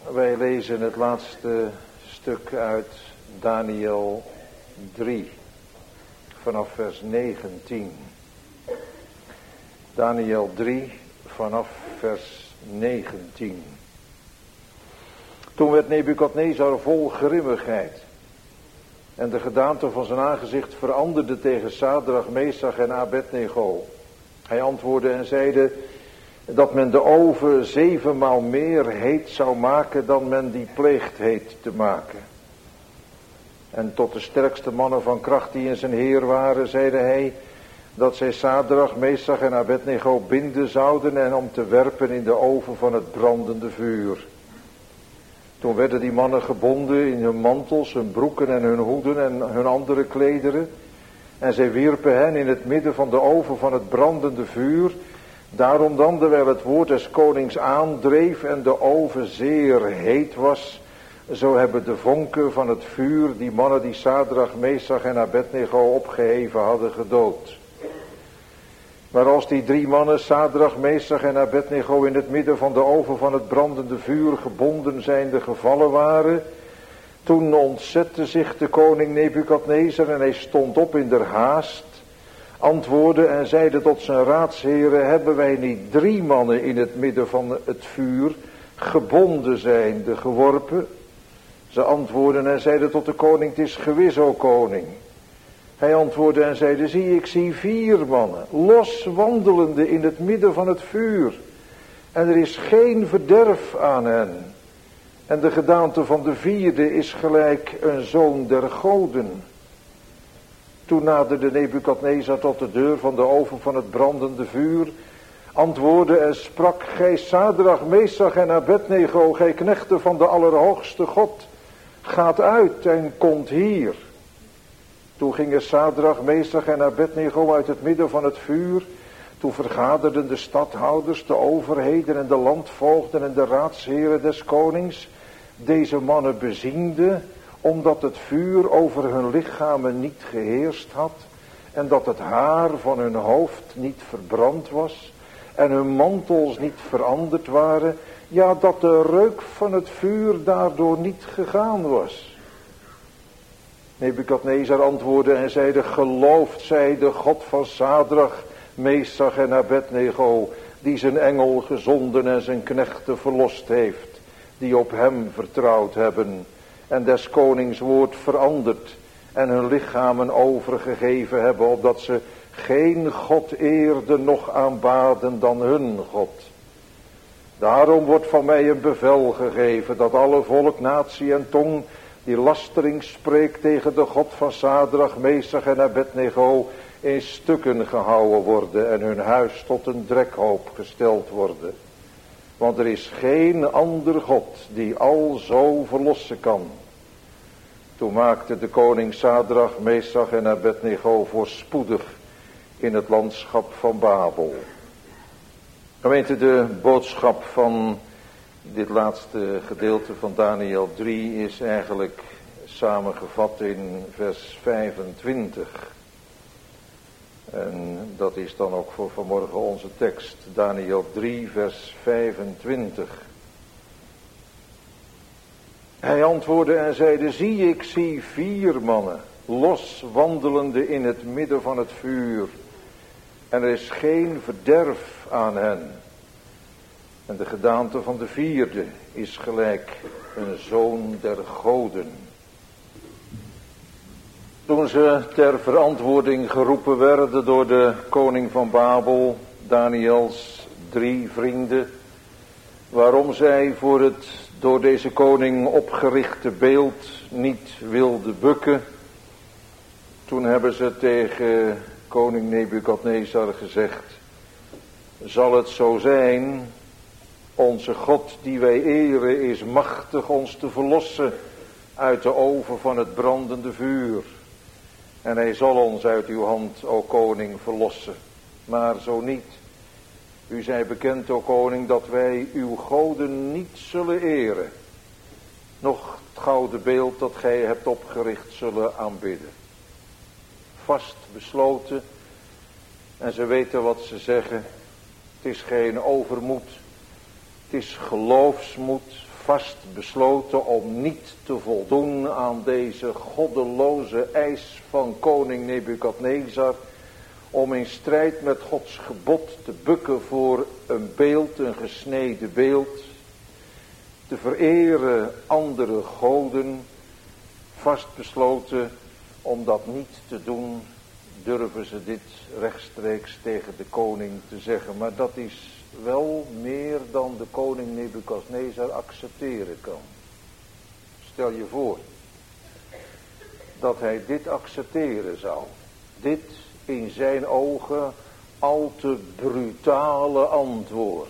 Wij lezen het laatste stuk uit Daniel 3, vanaf vers 19. Daniel 3, vanaf vers 19. Toen werd Nebukadnezar vol grimmigheid. En de gedaante van zijn aangezicht veranderde tegen Sadrach, Mesach en Abednego. Hij antwoordde en zeide dat men de oven 7 maal meer heet zou maken dan men die pleegt heet te maken. En tot de sterkste mannen van kracht die in zijn heer waren, zeide hij dat zij Sadrach, Mesach en Abednego binden zouden en om te werpen in de oven van het brandende vuur. Toen werden die mannen gebonden in hun mantels, hun broeken en hun hoeden en hun andere klederen. En zij wierpen hen in het midden van de oven van het brandende vuur. Daarom dan, terwijl het woord des konings aandreef en de oven zeer heet was, zo hebben de vonken van het vuur die mannen die Sadrach, Mesach en Abednego opgeheven hadden gedood. Maar als die 3 mannen, Sadrach, Mesach en Abednego, in het midden van de oven van het brandende vuur gebonden zijnde gevallen waren, toen ontzette zich de koning Nebukadnezar en hij stond op in der haast, antwoordde en zeide tot zijn raadsheren, hebben wij niet 3 mannen in het midden van het vuur gebonden zijnde geworpen? Ze antwoordden en zeiden tot de koning, het is gewis, o koning. Hij antwoordde en zeide, zie, ik zie 4 mannen, los wandelende in het midden van het vuur. En er is geen verderf aan hen. En de gedaante van de 4e is gelijk een zoon der goden. Toen naderde Nebukadnezar tot de deur van de oven van het brandende vuur, antwoordde en sprak, gij Sadrach, Mesach en Abednego, gij knechten van de Allerhoogste God, gaat uit en komt hier. Toen gingen Sadrach, Mesach en Abednego uit het midden van het vuur. Toen vergaderden de stadhouders, de overheden en de landvoogden en de raadsheren des konings deze mannen beziende, omdat het vuur over hun lichamen niet geheerst had en dat het haar van hun hoofd niet verbrand was en hun mantels niet veranderd waren, ja, dat de reuk van het vuur daardoor niet gegaan was. Nebukadnezar antwoordde en zeide, geloofd zij de God van Sadrach, Mesach en Abednego, die zijn engel gezonden en zijn knechten verlost heeft, die op hem vertrouwd hebben en des konings woord veranderd en hun lichamen overgegeven hebben, opdat ze geen God eerden noch aanbaden dan hun God. Daarom wordt van mij een bevel gegeven dat alle volk, natie en tong die lastering spreekt tegen de God van Sadrach, Mesach en Abednego in stukken gehouden worden en hun huis tot een drekhoop gesteld worden. Want er is geen ander God die al zo verlossen kan. Toen maakte de koning Sadrach, Mesach en Abednego voorspoedig in het landschap van Babel. Gemeente, de boodschap van dit laatste gedeelte van Daniel 3 is eigenlijk samengevat in vers 25. En dat is dan ook voor vanmorgen onze tekst. Daniel 3 vers 25. Hij antwoordde en zeide, zie, ik zie 4 mannen, los wandelende in het midden van het vuur. En er is geen verderf aan hen. En de gedaante van de 4e is gelijk een zoon der goden. Toen ze ter verantwoording geroepen werden door de koning van Babel, Daniels 3 vrienden, waarom zij voor het door deze koning opgerichte beeld niet wilden bukken, toen hebben ze tegen koning Nebukadnezar gezegd, zal het zo zijn, onze God die wij eren is machtig ons te verlossen uit de oven van het brandende vuur. En hij zal ons uit uw hand, o koning, verlossen. Maar zo niet. U zij bekend, o koning, dat wij uw goden niet zullen eren. Noch het gouden beeld dat gij hebt opgericht zullen aanbidden. Vast besloten. En ze weten wat ze zeggen. Het is geen overmoed. Het is geloofsmoed, vast besloten om niet te voldoen aan deze goddeloze eis van koning Nebukadnezar, om in strijd met Gods gebod te bukken voor een beeld, een gesneden beeld, te vereren andere goden, vastbesloten om dat niet te doen, durven ze dit rechtstreeks tegen de koning te zeggen. Maar dat is wel meer dan de koning Nebukadnezar accepteren kan. Stel je voor dat hij dit accepteren zou. Dit in zijn ogen al te brutale antwoord.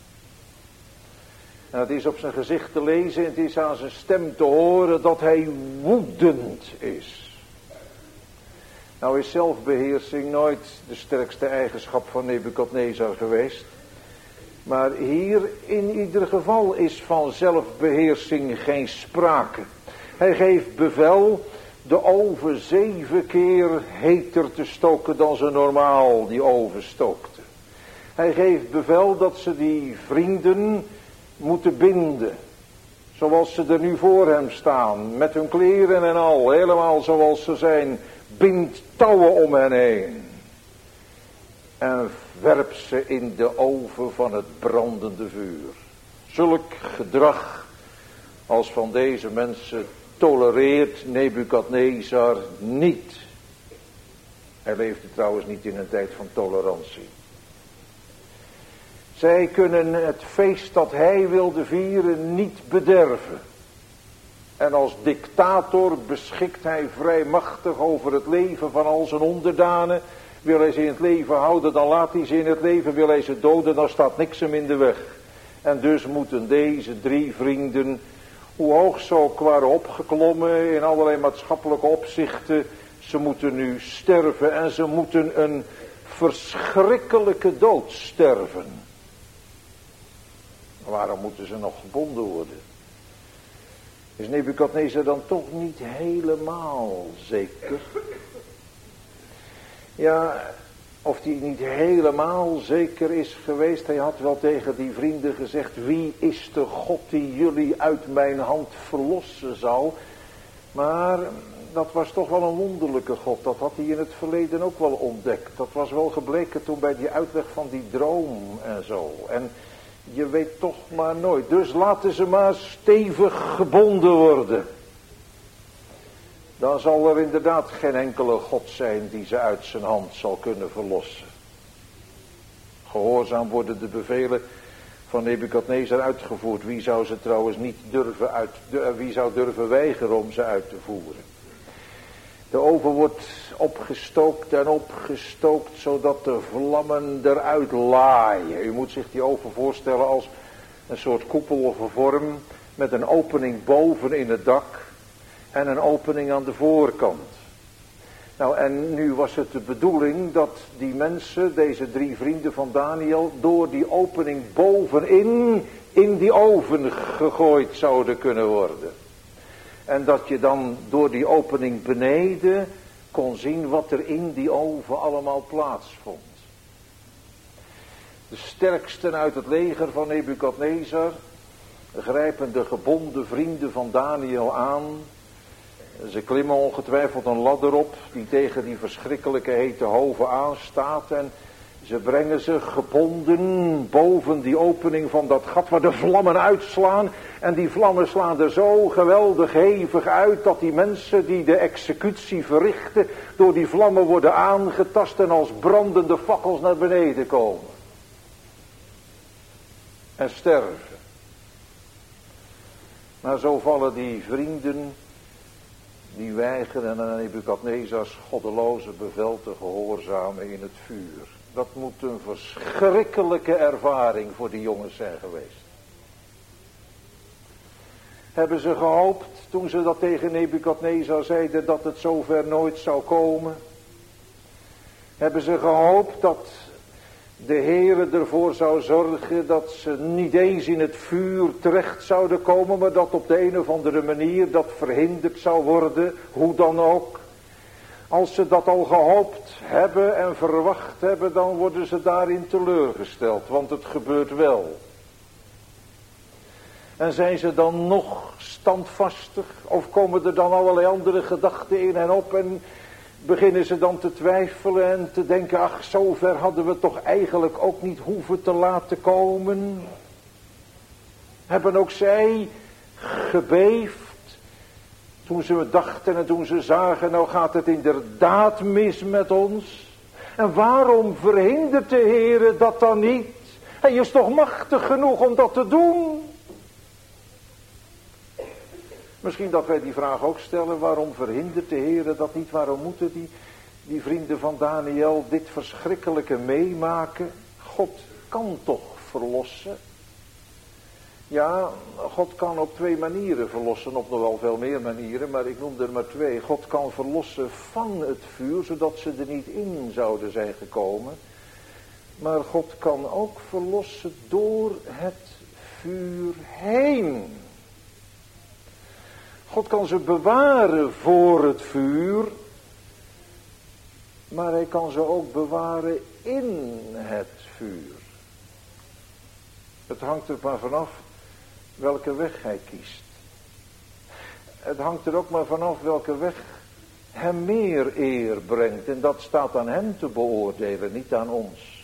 En het is op zijn gezicht te lezen en het is aan zijn stem te horen dat hij woedend is. Nou is zelfbeheersing nooit de sterkste eigenschap van Nebukadnezar geweest. Maar hier in ieder geval is van zelfbeheersing geen sprake. Hij geeft bevel de oven 7 keer heter te stoken dan ze normaal die oven stookte. Hij geeft bevel dat ze die vrienden moeten binden. Zoals ze er nu voor hem staan. Met hun kleren en al. Helemaal zoals ze zijn. Bind touwen om hen heen. En werp ze in de oven van het brandende vuur. Zulk gedrag als van deze mensen tolereert Nebukadnezar niet. Hij leefde trouwens niet in een tijd van tolerantie. Zij kunnen het feest dat hij wilde vieren niet bederven. En als dictator beschikt hij vrij machtig over het leven van al zijn onderdanen. Wil hij ze in het leven houden, dan laat hij ze in het leven. Wil hij ze doden, dan staat niks hem in de weg. En dus moeten deze 3 vrienden, hoe hoog ze ook waren opgeklommen in allerlei maatschappelijke opzichten, ze moeten nu sterven en ze moeten een verschrikkelijke dood sterven. Waarom moeten ze nog gebonden worden? Is Nebukadnezar dan toch niet helemaal zeker? Ja, of hij niet helemaal zeker is geweest. Hij had wel tegen die vrienden gezegd: wie is de God die jullie uit mijn hand verlossen zal? Maar dat was toch wel een wonderlijke God. Dat had hij in het verleden ook wel ontdekt. Dat was wel gebleken toen bij die uitleg van die droom en zo. En je weet toch maar nooit. Dus laten ze maar stevig gebonden worden. Dan zal er inderdaad geen enkele God zijn die ze uit zijn hand zal kunnen verlossen. Gehoorzaam worden de bevelen van Nebukadnezar uitgevoerd. Wie zou ze trouwens niet durven wie zou durven weigeren om ze uit te voeren? De oven wordt opgestookt en opgestookt zodat de vlammen eruit laaien. U moet zich die oven voorstellen als een soort koepelvorm met een opening boven in het dak en een opening aan de voorkant. Nou, en nu was het de bedoeling dat die mensen, deze 3 vrienden van Daniel, door die opening bovenin in die oven gegooid zouden kunnen worden. En dat je dan door die opening beneden kon zien wat er in die oven allemaal plaatsvond. De sterksten uit het leger van Nebukadnezar grijpen de gebonden vrienden van Daniel aan. Ze klimmen ongetwijfeld een ladder op die tegen die verschrikkelijke hete oven aanstaat. En ze brengen ze gebonden boven die opening van dat gat waar de vlammen uitslaan. En die vlammen slaan er zo geweldig hevig uit dat die mensen die de executie verrichten door die vlammen worden aangetast en als brandende fakkels naar beneden komen. En sterven. Maar zo vallen die vrienden, die weigeren aan Nebukadnezars goddeloze bevel te gehoorzamen in het vuur. Dat moet een verschrikkelijke ervaring voor die jongens zijn geweest. Hebben ze gehoopt, toen ze dat tegen Nebukadnezar zeiden, dat het zover nooit zou komen? Hebben ze gehoopt dat de Heere ervoor zou zorgen dat ze niet eens in het vuur terecht zouden komen, maar dat op de een of andere manier dat verhinderd zou worden, hoe dan ook? Als ze dat al gehoopt hebben en verwacht hebben, dan worden ze daarin teleurgesteld, want het gebeurt wel. En zijn ze dan nog standvastig? Of komen er dan allerlei andere gedachten in hen op en beginnen ze dan te twijfelen en te denken, ach, zover hadden we toch eigenlijk ook niet hoeven te laten komen? Hebben ook zij gebeefd toen ze dachten en toen ze zagen, nou gaat het inderdaad mis met ons? En waarom verhindert de Heere dat dan niet? Hij is toch machtig genoeg om dat te doen? Misschien dat wij die vraag ook stellen, waarom verhindert de Heere dat niet? Waarom moeten die vrienden van Daniel dit verschrikkelijke meemaken? God kan toch verlossen? Ja, God kan op 2 manieren verlossen, op nog wel veel meer manieren, maar ik noem er maar 2. God kan verlossen van het vuur, zodat ze er niet in zouden zijn gekomen. Maar God kan ook verlossen door het vuur heen. God kan ze bewaren voor het vuur, maar hij kan ze ook bewaren in het vuur. Het hangt er maar vanaf welke weg hij kiest. Het hangt er ook maar vanaf welke weg hem meer eer brengt. En dat staat aan hem te beoordelen, niet aan ons.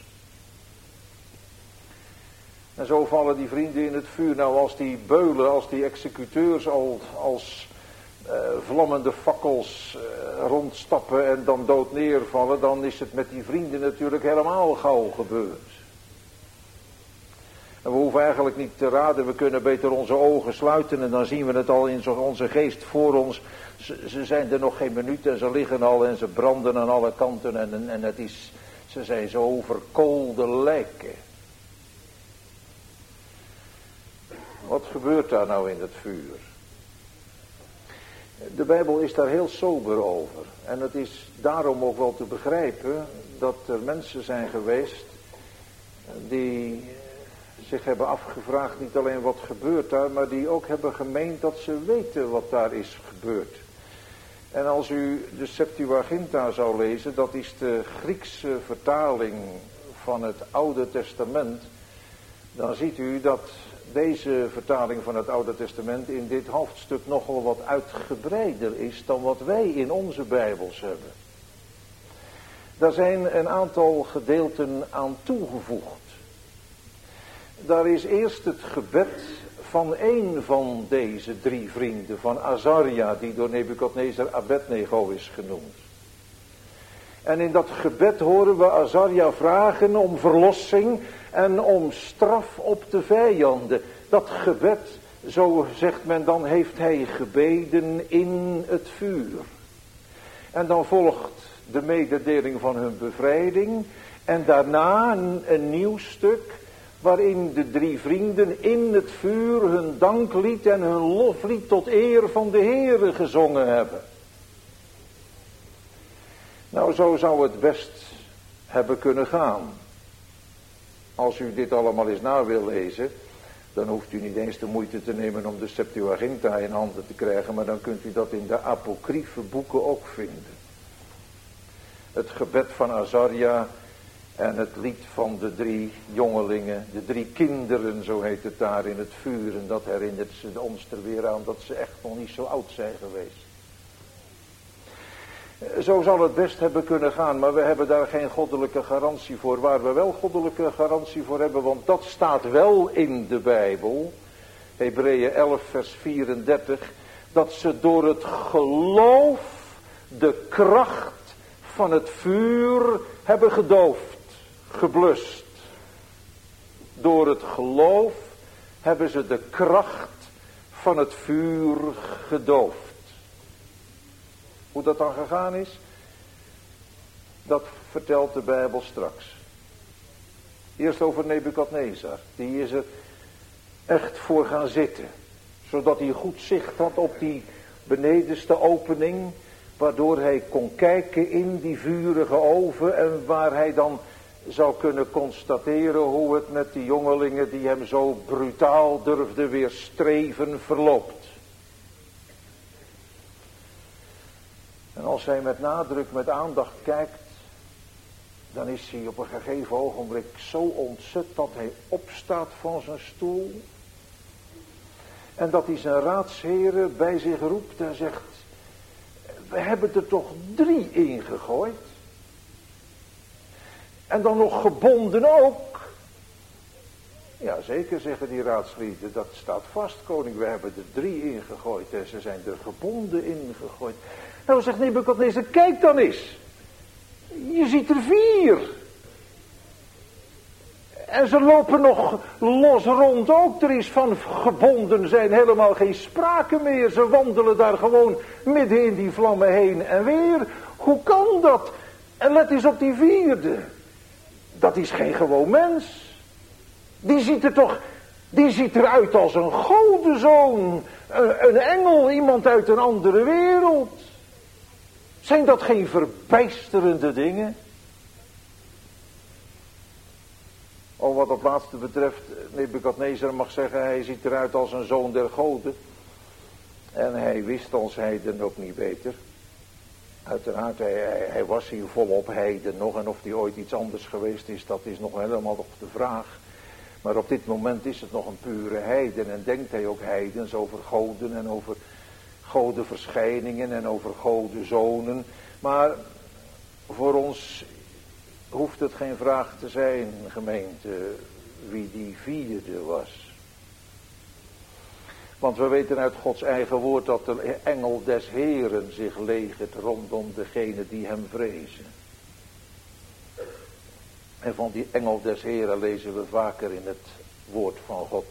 En zo vallen die vrienden in het vuur. Nou, als die beulen, als die executeurs als vlammende fakkels rondstappen en dan dood neervallen, dan is het met die vrienden natuurlijk helemaal gauw gebeurd. En we hoeven eigenlijk niet te raden, we kunnen beter onze ogen sluiten en dan zien we het al in onze geest voor ons. Ze zijn er nog geen minuut en ze liggen al en ze branden aan alle kanten en ze zijn zo verkoolde lijken. Wat gebeurt daar nou in het vuur? De Bijbel is daar heel sober over. En het is daarom ook wel te begrijpen dat er mensen zijn geweest die zich hebben afgevraagd niet alleen wat gebeurt daar, maar die ook hebben gemeend dat ze weten wat daar is gebeurd. En als u de Septuaginta zou lezen, dat is de Griekse vertaling van het Oude Testament, dan ziet u dat deze vertaling van het Oude Testament in dit hoofdstuk nogal wat uitgebreider is dan wat wij in onze Bijbels hebben. Daar zijn een aantal gedeelten aan toegevoegd. Daar is eerst het gebed van één van deze 3 vrienden, van Azaria, die door Nebukadnezar Abednego is genoemd. En in dat gebed horen we Azaria vragen om verlossing en om straf op de vijanden. Dat gebed, zo zegt men dan, heeft hij gebeden in het vuur. En dan volgt de mededeling van hun bevrijding en daarna een nieuw stuk waarin de 3 vrienden in het vuur hun danklied en hun loflied tot eer van de Heere gezongen hebben. Nou, zo zou het best hebben kunnen gaan. Als u dit allemaal eens na wil lezen, dan hoeft u niet eens de moeite te nemen om de Septuaginta in handen te krijgen, maar dan kunt u dat in de apocryfe boeken ook vinden. Het gebed van Azaria en het lied van de 3 jongelingen, de 3 kinderen, zo heet het daar in het vuur. En dat herinnert ze ons er weer aan dat ze echt nog niet zo oud zijn geweest. Zo zal het best hebben kunnen gaan, maar we hebben daar geen goddelijke garantie voor. Waar we wel goddelijke garantie voor hebben, want dat staat wel in de Bijbel. Hebreeën 11 vers 34. Dat ze door het geloof de kracht van het vuur hebben gedoofd, geblust. Door het geloof hebben ze de kracht van het vuur gedoofd. Hoe dat dan gegaan is, dat vertelt de Bijbel straks. Eerst over Nebukadnezar. Die is er echt voor gaan zitten. Zodat hij goed zicht had op die benedenste opening. Waardoor hij kon kijken in die vurige oven. En waar hij dan zou kunnen constateren hoe het met die jongelingen die hem zo brutaal durfden weerstreven verloopt. En als hij met nadruk, met aandacht kijkt, dan is hij op een gegeven ogenblik zo ontzet dat hij opstaat van zijn stoel. En dat hij zijn raadsheren bij zich roept en zegt, we hebben er toch 3 ingegooid. En dan nog gebonden ook. Ja, zeker, zeggen die raadslieden, dat staat vast, koning, we hebben er 3 ingegooid en ze zijn er gebonden ingegooid. Nou, zegt Nebukadnezar, kijk dan eens. Je ziet er 4. En ze lopen nog los rond ook. Er is van gebonden zijn helemaal geen sprake meer. Ze wandelen daar gewoon midden in die vlammen heen en weer. Hoe kan dat? En let eens op die 4e. Dat is geen gewoon mens. Die ziet eruit als een godenzoon. Een engel, iemand uit een andere wereld. Zijn dat geen verbijsterende dingen? Oh, wat dat laatste betreft, Nebukadnezar mag zeggen, hij ziet eruit als een zoon der goden. En hij wist als heiden ook niet beter. Uiteraard, hij was hier volop heiden nog. En of hij ooit iets anders geweest is, dat is nog helemaal op de vraag. Maar op dit moment is het nog een pure heiden. En denkt hij ook heidens over goden en over godenverschijningen en over godenzonen. Maar voor ons hoeft het geen vraag te zijn, gemeente, wie die 4e was. Want we weten uit Gods eigen woord dat de engel des Heren zich legert rondom degene die hem vrezen. En van die engel des Heren lezen we vaker in het woord van God.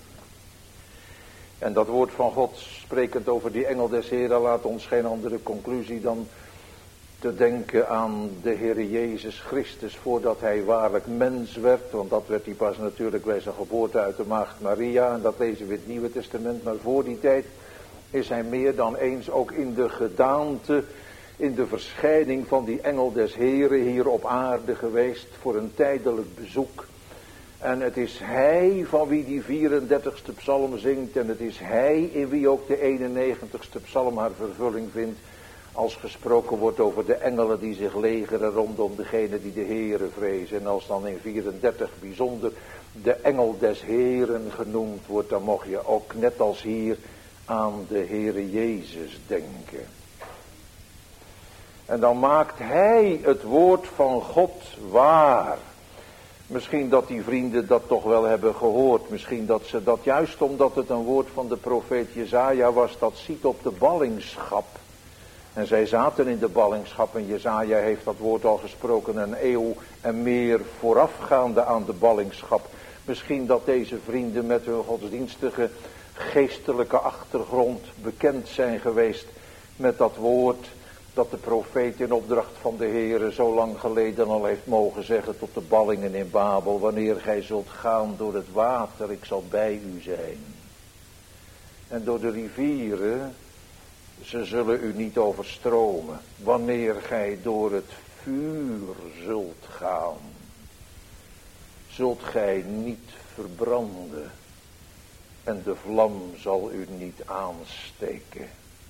En dat woord van God, sprekend over die engel des Heren, laat ons geen andere conclusie dan te denken aan de Heer Jezus Christus voordat hij waarlijk mens werd. Want dat werd hij pas natuurlijk bij zijn geboorte uit de maagd Maria. En dat lezen we in het Nieuwe Testament. Maar voor die tijd is hij meer dan eens ook in de gedaante, in de verschijning van die engel des Heren hier op aarde geweest voor een tijdelijk bezoek. En het is hij van wie die 34ste psalm zingt. En het is hij in wie ook de 91ste psalm haar vervulling vindt. Als gesproken wordt over de engelen die zich legeren rondom degene die de Heere vrezen. En als dan in 34 bijzonder de engel des Heeren genoemd wordt, dan mag je ook net als hier aan de Heere Jezus denken. En dan maakt hij het woord van God waar. Misschien dat die vrienden dat toch wel hebben gehoord. Misschien dat ze dat juist omdat het een woord van de profeet Jesaja was, dat ziet op de ballingschap. En zij zaten in de ballingschap en Jesaja heeft dat woord al gesproken een eeuw en meer voorafgaande aan de ballingschap. Misschien dat deze vrienden met hun godsdienstige geestelijke achtergrond bekend zijn geweest met dat woord dat de profeet in opdracht van de Heere zo lang geleden al heeft mogen zeggen tot de ballingen in Babel. Wanneer gij zult gaan door het water, ik zal bij u zijn. En door de rivieren, ze zullen u niet overstromen. Wanneer gij door het vuur zult gaan, zult gij niet verbranden. En de vlam zal u niet aansteken.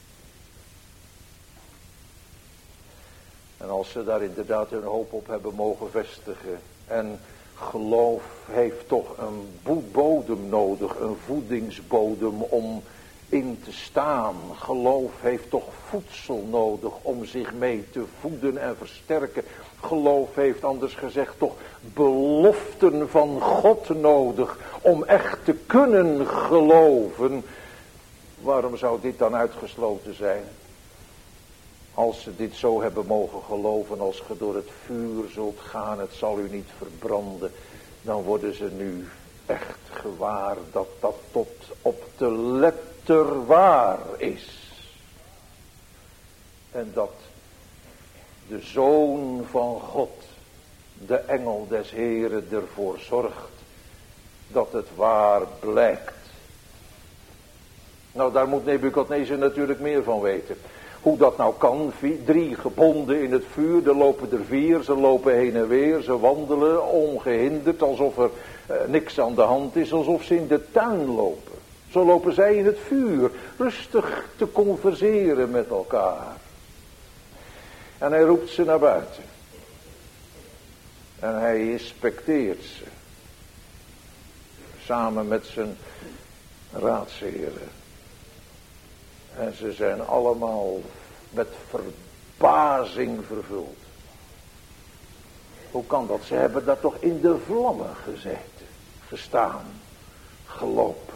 En als ze daar inderdaad hun hoop op hebben mogen vestigen. En geloof heeft toch een bodem nodig, een voedingsbodem om in te staan. Geloof heeft toch voedsel nodig om zich mee te voeden en versterken. Geloof heeft anders gezegd toch beloften van God nodig om echt te kunnen geloven. Waarom zou dit dan uitgesloten zijn? Als ze dit zo hebben mogen geloven, als ge door het vuur zult gaan, het zal u niet verbranden. Dan worden ze nu echt gewaar dat dat tot op de letter waar is. En dat de Zoon van God, de engel des Heren, ervoor zorgt dat het waar blijkt. Nou, daar moet Nebukadnezar natuurlijk meer van weten. Hoe dat nou kan, 3 gebonden in het vuur, er lopen er 4, ze lopen heen en weer, ze wandelen ongehinderd, alsof er niks aan de hand is, alsof ze in de tuin lopen. Zo lopen zij in het vuur, rustig te converseren met elkaar. En hij roept ze naar buiten. En hij inspecteert ze. Samen met zijn raadsheren. En ze zijn allemaal met verbazing vervuld. Hoe kan dat? Ze hebben daar toch in de vlammen gezeten, gestaan, gelopen.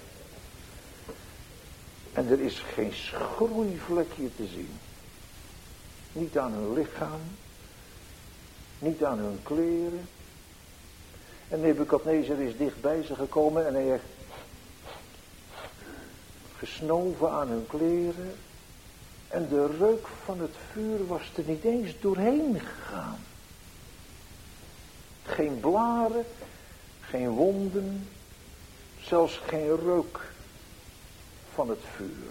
En er is geen schroeivlekje te zien. Niet aan hun lichaam, niet aan hun kleren. En Nebukadnezar is dicht bij ze gekomen en hij heeft gesnoven aan hun kleren. En de reuk van het vuur was er niet eens doorheen gegaan. Geen blaren, geen wonden, zelfs geen reuk van het vuur.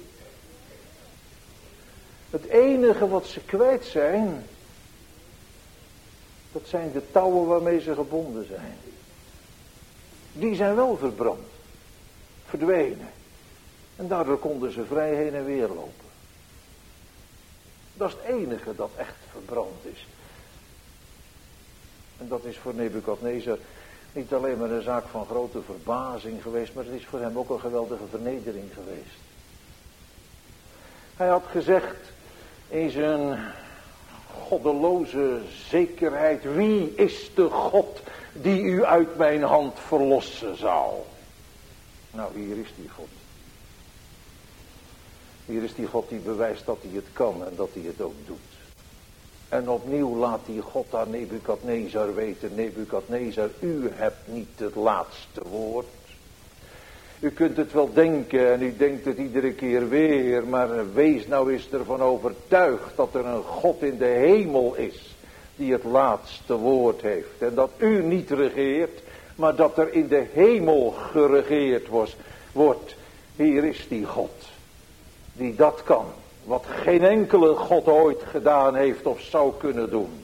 Het enige wat ze kwijt zijn, dat zijn de touwen waarmee ze gebonden zijn. Die zijn wel verbrand, verdwenen. En daardoor konden ze vrij heen en weer lopen. Dat is het enige dat echt verbrand is. En dat is voor Nebukadnezar niet alleen maar een zaak van grote verbazing geweest, maar het is voor hem ook een geweldige vernedering geweest. Hij had gezegd in zijn goddeloze zekerheid: wie is de God die u uit mijn hand verlossen zal? Nou, hier is die God. Hier is die God die bewijst dat hij het kan en dat hij het ook doet. En opnieuw laat die God aan Nebukadnezar weten: Nebukadnezar, u hebt niet het laatste woord. U kunt het wel denken en u denkt het iedere keer weer, maar wees nou eens ervan overtuigd dat er een God in de hemel is die het laatste woord heeft. En dat u niet regeert, maar dat er in de hemel geregeerd wordt. Hier is die God die dat kan, wat geen enkele God ooit gedaan heeft of zou kunnen doen.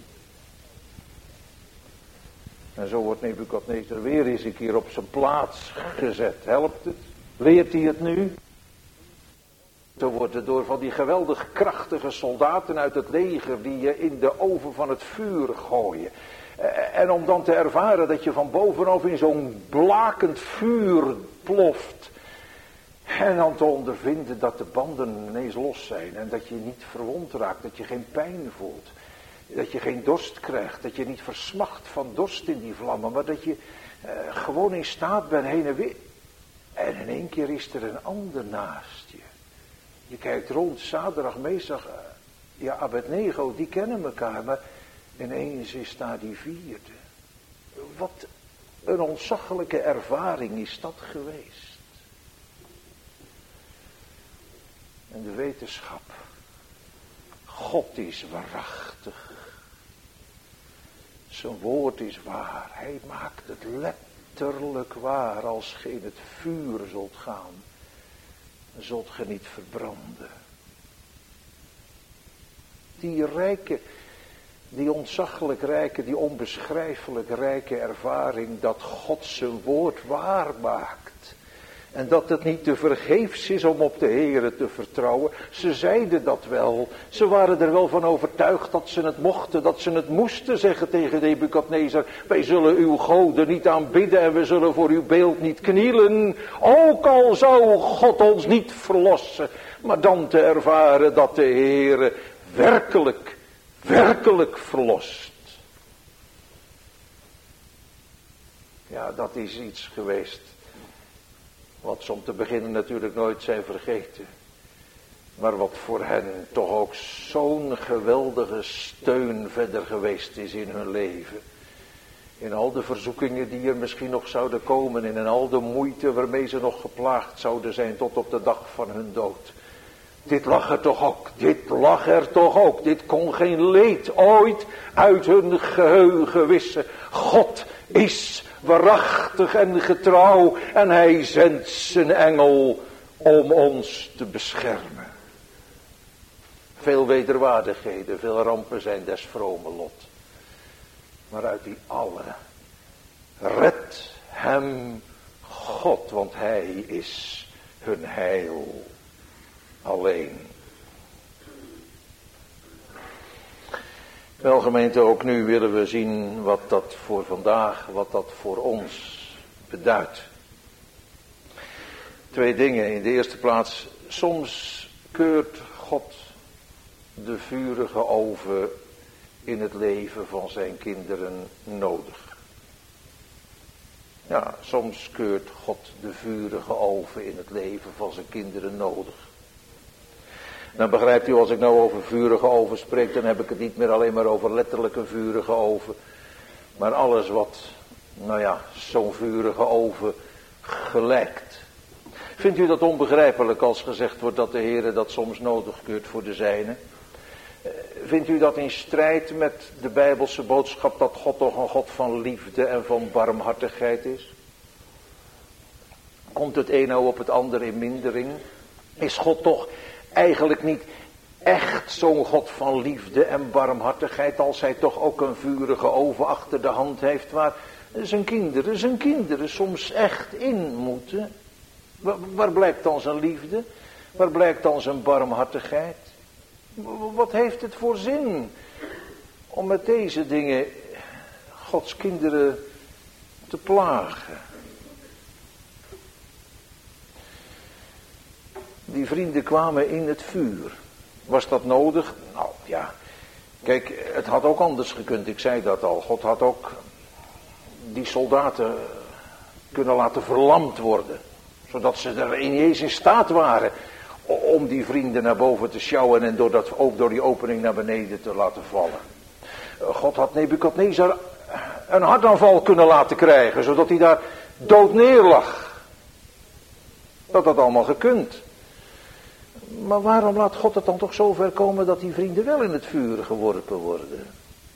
En zo wordt Nebukadnezar weer eens een keer op zijn plaats gezet. Helpt het? Leert hij het nu? Zo wordt het door van die geweldig krachtige soldaten uit het leger die je in de oven van het vuur gooien. En om dan te ervaren dat je van bovenaf in zo'n blakend vuur ploft. En dan te ondervinden dat de banden ineens los zijn en dat je niet verwond raakt, dat je geen pijn voelt. Dat je geen dorst krijgt, dat je niet versmacht van dorst in die vlammen, maar dat je gewoon in staat bent heen en weer. En in één keer is er een ander naast je. Je kijkt rond, Sadrach, Mesach, Abednego, die kennen elkaar, maar ineens is daar die vierde. Wat een ontzaglijke ervaring is dat geweest. En de wetenschap, God is waarachtig. Zijn woord is waar. Hij maakt het letterlijk waar. Als ge in het vuur zult gaan, zult ge niet verbranden. Die rijke, die ontzaglijk rijke, die onbeschrijfelijk rijke ervaring dat God zijn woord waar maakt. En dat het niet te vergeefs is om op de Heere te vertrouwen. Ze zeiden dat wel. Ze waren er wel van overtuigd dat ze het mochten, dat ze het moesten zeggen tegen Nebukadnezar: wij zullen uw goden niet aanbidden en we zullen voor uw beeld niet knielen. Ook al zou God ons niet verlossen. Maar dan te ervaren dat de Heere werkelijk verlost. Ja, dat is iets geweest wat ze om te beginnen natuurlijk nooit zijn vergeten. Maar wat voor hen toch ook zo'n geweldige steun verder geweest is in hun leven. In al de verzoekingen die er misschien nog zouden komen. En in al de moeite waarmee ze nog geplaagd zouden zijn tot op de dag van hun dood. Dit lag er toch ook. Dit lag er toch ook. Dit kon geen leed ooit uit hun geheugen wissen. God is waarachtig en getrouw en hij zendt zijn engel om ons te beschermen. Veel wederwaardigheden, veel rampen zijn des vrome lot. Maar uit die alle redt hem God, want hij is hun heil alleen. Wel gemeente, ook nu willen we zien wat dat voor vandaag, wat dat voor ons beduidt. Twee dingen. In de eerste plaats, soms keurt God de vurige oven in het leven van zijn kinderen nodig. Ja, soms keurt God de vurige oven in het leven van zijn kinderen nodig. Dan begrijpt u, als ik nou over vurige oven spreek, dan heb ik het niet meer alleen maar over letterlijke vurige oven. Maar alles wat, zo'n vurige oven gelijkt. Vindt u dat onbegrijpelijk als gezegd wordt dat de Heer dat soms nodig keurt voor de zijnen? Vindt u dat in strijd met de Bijbelse boodschap dat God toch een God van liefde en van barmhartigheid is? Komt het een nou op het andere in mindering? Is God toch eigenlijk niet echt zo'n God van liefde en barmhartigheid, als hij toch ook een vurige oven achter de hand heeft waar zijn kinderen soms echt in moeten? Waar blijkt dan zijn liefde? Waar blijkt dan zijn barmhartigheid? Wat heeft het voor zin om met deze dingen Gods kinderen te plagen? Die vrienden kwamen in het vuur. Was dat nodig? Nou ja, kijk, het had ook anders gekund, ik zei dat al. God had ook die soldaten kunnen laten verlamd worden. Zodat ze er niet eens in staat waren om die vrienden naar boven te sjouwen en door die opening naar beneden te laten vallen. God had Nebukadnezar een hartaanval kunnen laten krijgen, zodat hij daar dood neerlag. Dat had allemaal gekund. Maar waarom laat God het dan toch zo ver komen dat die vrienden wel in het vuur geworpen worden?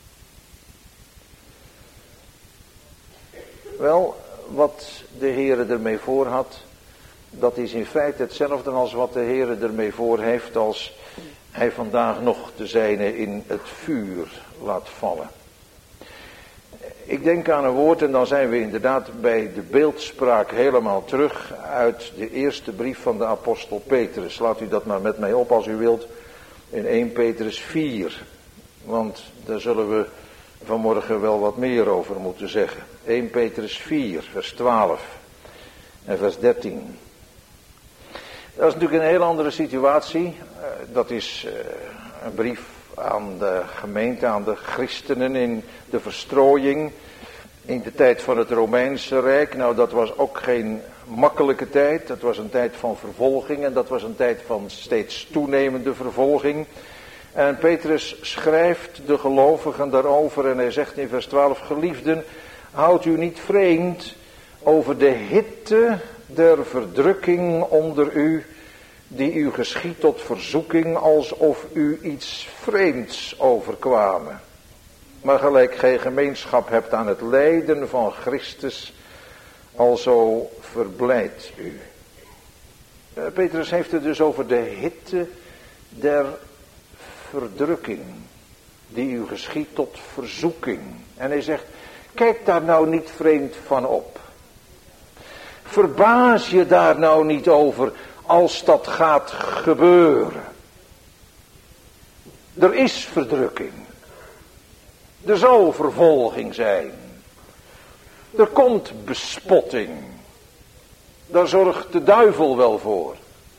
Wel, wat de Heere ermee voor had, dat is in feite hetzelfde als wat de Heere ermee voor heeft als hij vandaag nog de zijne in het vuur laat vallen. Ik denk aan een woord en dan zijn we inderdaad bij de beeldspraak helemaal terug uit de eerste brief van de apostel Petrus. Laat u dat maar met mij op als u wilt in 1 Petrus 4. Want daar zullen we vanmorgen wel wat meer over moeten zeggen. 1 Petrus 4 vers 12 en vers 13. Dat is natuurlijk een heel andere situatie. Dat is een brief aan de gemeente, aan de christenen in de verstrooiing. In de tijd van het Romeinse Rijk. Nou, dat was ook geen makkelijke tijd. Dat was een tijd van vervolging en dat was een tijd van steeds toenemende vervolging. En Petrus schrijft de gelovigen daarover en hij zegt in vers 12: geliefden, houd u niet vreemd over de hitte der verdrukking onder u, die u geschiedt tot verzoeking, alsof u iets vreemds overkwamen. Maar gelijk gij gemeenschap hebt aan het lijden van Christus, alzo verblijdt u. Petrus heeft het dus over de hitte der verdrukking, die u geschiedt tot verzoeking. En hij zegt, kijk daar nou niet vreemd van op. Verbaas je daar nou niet over als dat gaat gebeuren. Er is verdrukking. Er zal vervolging zijn. Er komt bespotting. Daar zorgt de duivel wel voor.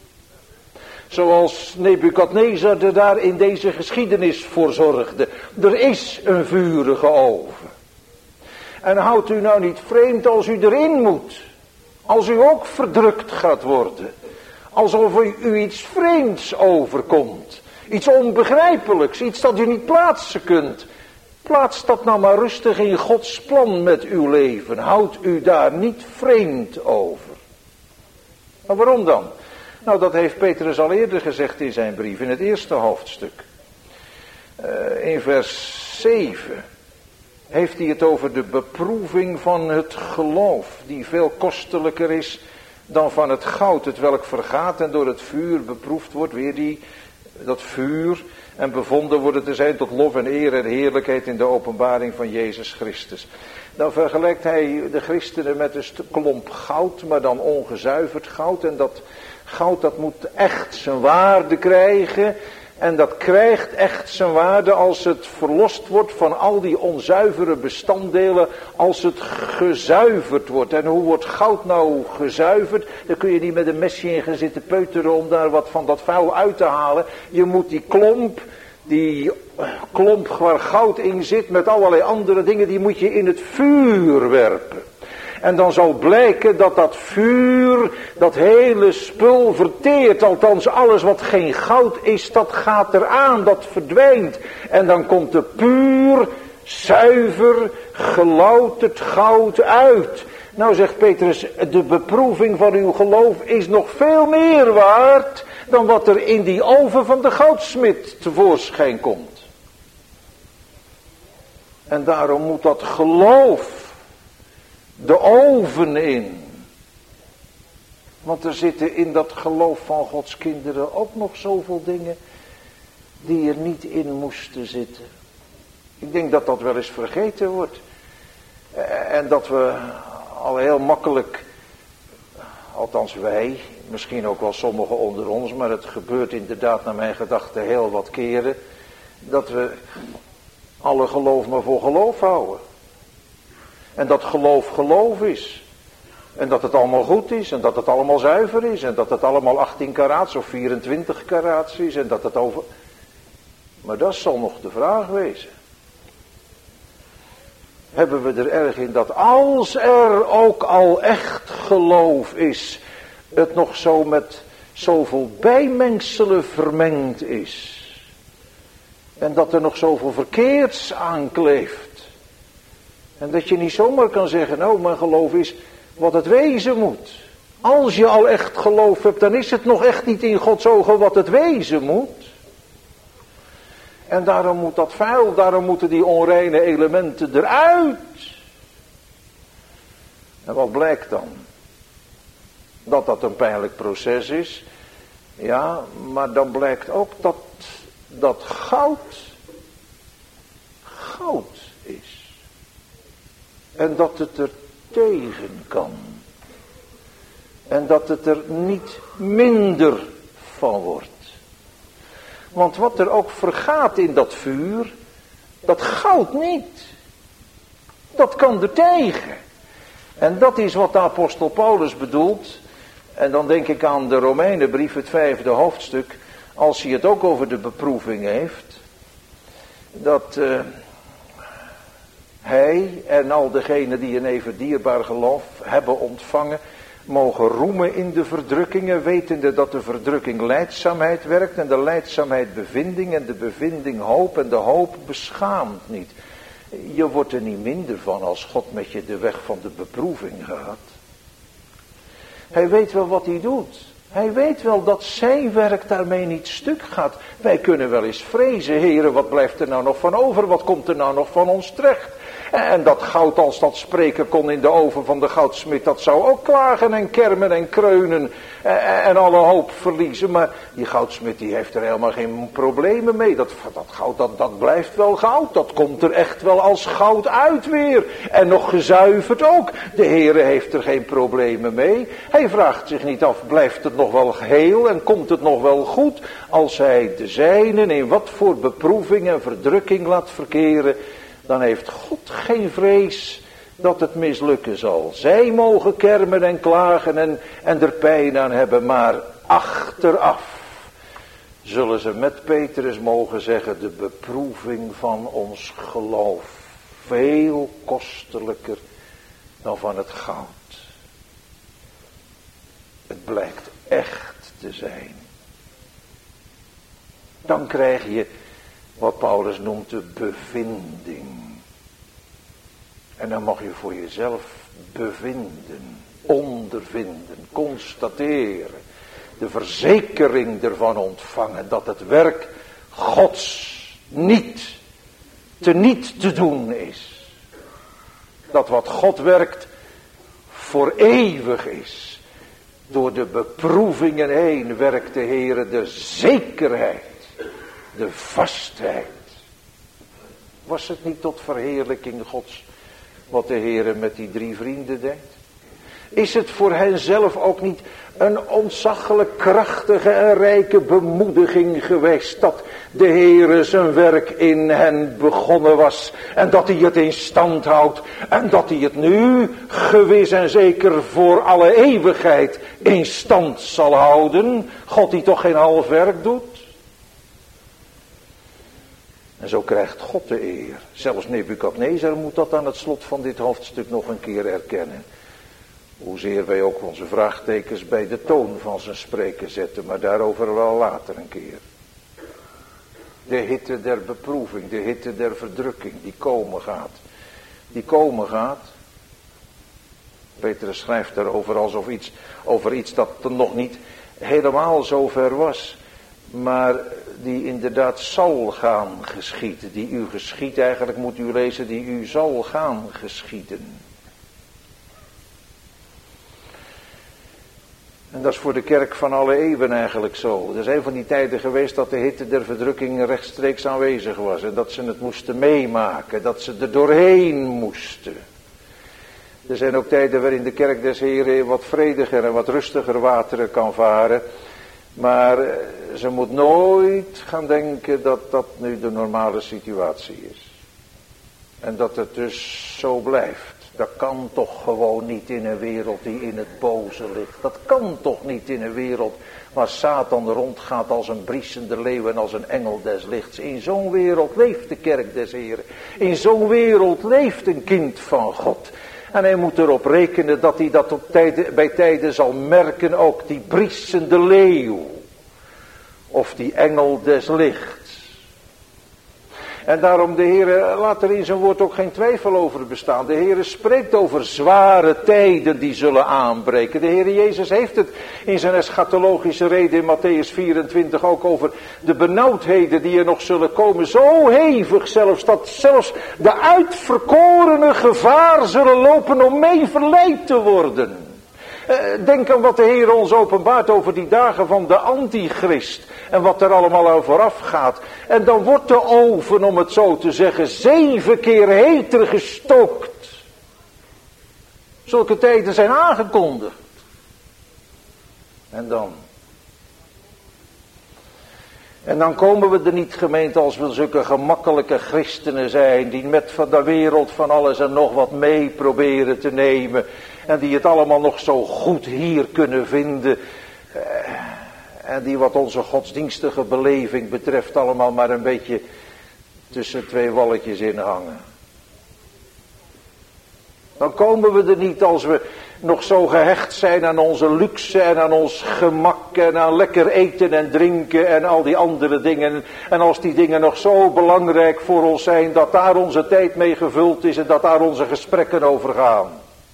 Zoals Nebukadnezar er daar in deze geschiedenis voor zorgde. Er is een vurige oven. En houdt u nou niet vreemd als u erin moet. Als u ook verdrukt gaat worden. Alsof u iets vreemds overkomt. Iets onbegrijpelijks. Iets dat u niet plaatsen kunt. Plaats dat nou maar rustig in Gods plan met uw leven. Houd u daar niet vreemd over. Maar waarom dan? Nou, dat heeft Petrus al eerder gezegd in zijn brief, in het eerste hoofdstuk. In vers 7 heeft hij het over de beproeving van het geloof, die veel kostelijker is dan van het goud, het welk vergaat en door het vuur beproefd wordt. Weer dat vuur en bevonden worden te zijn tot lof en eer en heerlijkheid in de openbaring van Jezus Christus. Dan vergelijkt hij de christenen met een klomp goud, maar dan ongezuiverd goud. En dat goud dat moet echt zijn waarde krijgen. En dat krijgt echt zijn waarde als het verlost wordt van al die onzuivere bestanddelen, als het gezuiverd wordt. En hoe wordt goud nou gezuiverd? Daar kun je niet met een mesje in gaan zitten peuteren om daar wat van dat vuil uit te halen. Je moet die klomp waar goud in zit met allerlei andere dingen, die moet je in het vuur werpen. En dan zal blijken dat dat vuur dat hele spul verteert. Althans alles wat geen goud is, dat gaat eraan, dat verdwijnt. En dan komt er puur, zuiver, gelouterd goud uit. Nou zegt Petrus, de beproeving van uw geloof is nog veel meer waard dan wat er in die oven van de goudsmid tevoorschijn komt. En daarom moet dat geloof de oven in. Want er zitten in dat geloof van Gods kinderen ook nog zoveel dingen die er niet in moesten zitten. Ik denk dat dat wel eens vergeten wordt. En dat we al heel makkelijk, althans wij, misschien ook wel sommigen onder ons, maar het gebeurt inderdaad naar mijn gedachten heel wat keren, dat we alle geloof maar voor geloof houden. En dat geloof is. En dat het allemaal goed is. En dat het allemaal zuiver is. En dat het allemaal 18 karaats of 24 karaats is. En dat het over... Maar dat zal nog de vraag wezen. Hebben we er erg in dat als er ook al echt geloof is, het nog zo met zoveel bijmengselen vermengd is. En dat er nog zoveel verkeerds aankleeft. En dat je niet zomaar kan zeggen, nou mijn geloof is wat het wezen moet. Als je al echt geloof hebt, dan is het nog echt niet in Gods ogen wat het wezen moet. En daarom moet dat vuil, daarom moeten die onreine elementen eruit. En wat blijkt dan? Dat dat een pijnlijk proces is. Ja, maar dan blijkt ook dat goud is. En dat het er tegen kan. En dat het er niet minder van wordt. Want wat er ook vergaat in dat vuur, dat goud niet. Dat kan er tegen. En dat is wat de apostel Paulus bedoelt. En dan denk ik aan de Romeinenbrief, het 5e hoofdstuk. Als hij het ook over de beproeving heeft. Dat hij en al degenen die een even dierbaar geloof hebben ontvangen, mogen roemen in de verdrukkingen, wetende dat de verdrukking lijdzaamheid werkt en de lijdzaamheid bevinding en de bevinding hoop en de hoop beschaamt niet. Je wordt er niet minder van als God met je de weg van de beproeving gaat. Hij weet wel wat hij doet. Hij weet wel dat zijn werk daarmee niet stuk gaat. Wij kunnen wel eens vrezen, heren, wat blijft er nou nog van over? Wat komt er nou nog van ons terecht? En dat goud, als dat spreken kon in de oven van de goudsmid, dat zou ook klagen en kermen en kreunen en alle hoop verliezen. Maar die goudsmid die heeft er helemaal geen problemen mee. Dat goud, dat blijft wel goud. Dat komt er echt wel als goud uit weer. En nog gezuiverd ook. De Heere heeft er geen problemen mee. Hij vraagt zich niet af, blijft het nog wel geheel en komt het nog wel goed? Als hij de zijnen in wat voor beproeving en verdrukking laat verkeren, dan heeft God geen vrees dat het mislukken zal. Zij mogen kermen en klagen en er pijn aan hebben, maar achteraf zullen ze met Petrus mogen zeggen, de beproeving van ons geloof veel kostelijker dan van het goud. Het blijkt echt te zijn. Dan krijg je wat Paulus noemt de bevinding. En dan mag je voor jezelf bevinden, ondervinden, constateren. De verzekering ervan ontvangen dat het werk Gods niet te doen is. Dat wat God werkt voor eeuwig is. Door de beproevingen heen werkt de Heere de zekerheid. De vastheid. Was het niet tot verheerlijking Gods wat de Heere met die 3 vrienden deed? Is het voor hen zelf ook niet een ontzaglijk krachtige en rijke bemoediging geweest dat de Heere zijn werk in hen begonnen was en dat hij het in stand houdt en dat hij het nu gewis en zeker voor alle eeuwigheid in stand zal houden. God die toch geen half werk doet. En zo krijgt God de eer. Zelfs Nebukadnezar moet dat aan het slot van dit hoofdstuk nog een keer erkennen. Hoezeer wij ook onze vraagtekens bij de toon van zijn spreken zetten, maar daarover wel later een keer. De hitte der beproeving, de hitte der verdrukking, die komen gaat. Die komen gaat. Petrus schrijft daarover alsof over iets dat er nog niet helemaal zover was. Maar die inderdaad zal gaan geschieden. Die u geschiedt, eigenlijk moet u lezen, die u zal gaan geschieden. En dat is voor de kerk van alle eeuwen eigenlijk zo. Er zijn van die tijden geweest dat de hitte der verdrukking rechtstreeks aanwezig was. En dat ze het moesten meemaken. Dat ze er doorheen moesten. Er zijn ook tijden waarin de kerk des Heren wat vrediger en wat rustiger wateren kan varen. Maar ze moet nooit gaan denken dat dat nu de normale situatie is. En dat het dus zo blijft. Dat kan toch gewoon niet in een wereld die in het boze ligt. Dat kan toch niet in een wereld waar Satan rondgaat als een briesende leeuw en als een engel des lichts. In zo'n wereld leeft de kerk des Heren. In zo'n wereld leeft een kind van God. En hij moet erop rekenen dat hij dat bij tijden zal merken ook. Die briesende leeuw. Of die engel des lichts. En daarom de Heere laat er in zijn woord ook geen twijfel over bestaan. De Heere spreekt over zware tijden die zullen aanbreken. De Heere Jezus heeft het in zijn eschatologische reden in Matthäus 24 ook over de benauwdheden die er nog zullen komen. Zo hevig zelfs dat zelfs de uitverkorenen gevaar zullen lopen om mee verleid te worden. Denk aan wat de Heer ons openbaart over die dagen van de antichrist. En wat er allemaal aan vooraf gaat. En dan wordt de oven, om het zo te zeggen, 7 keer heter gestookt. Zulke tijden zijn aangekondigd. En dan komen we er niet, gemeente, als we zulke gemakkelijke christenen zijn. Die met van de wereld van alles en nog wat mee proberen te nemen. En die het allemaal nog zo goed hier kunnen vinden. En die wat onze godsdienstige beleving betreft allemaal maar een beetje tussen 2 walletjes in hangen. Dan komen we er niet als we nog zo gehecht zijn aan onze luxe en aan ons gemak en aan lekker eten en drinken en al die andere dingen. En als die dingen nog zo belangrijk voor ons zijn dat daar onze tijd mee gevuld is en dat daar onze gesprekken over gaan.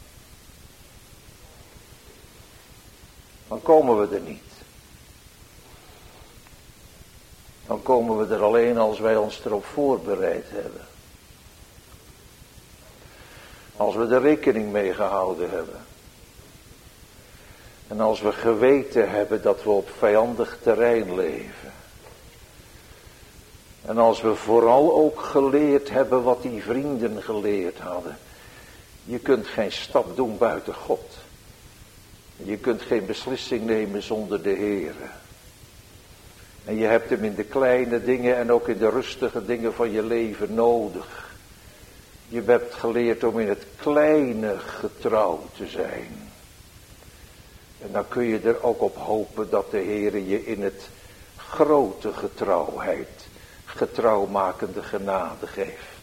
Dan komen we er niet. Dan komen we er alleen als wij ons erop voorbereid hebben. Als we er rekening mee gehouden hebben. En als we geweten hebben dat we op vijandig terrein leven. En als we vooral ook geleerd hebben wat die vrienden geleerd hadden. Je kunt geen stap doen buiten God. Je kunt geen beslissing nemen zonder de Heere. En je hebt hem in de kleine dingen en ook in de rustige dingen van je leven nodig. Je hebt geleerd om in het kleine getrouw te zijn. En dan kun je er ook op hopen dat de Heere je in het grote getrouwmakende genade geeft.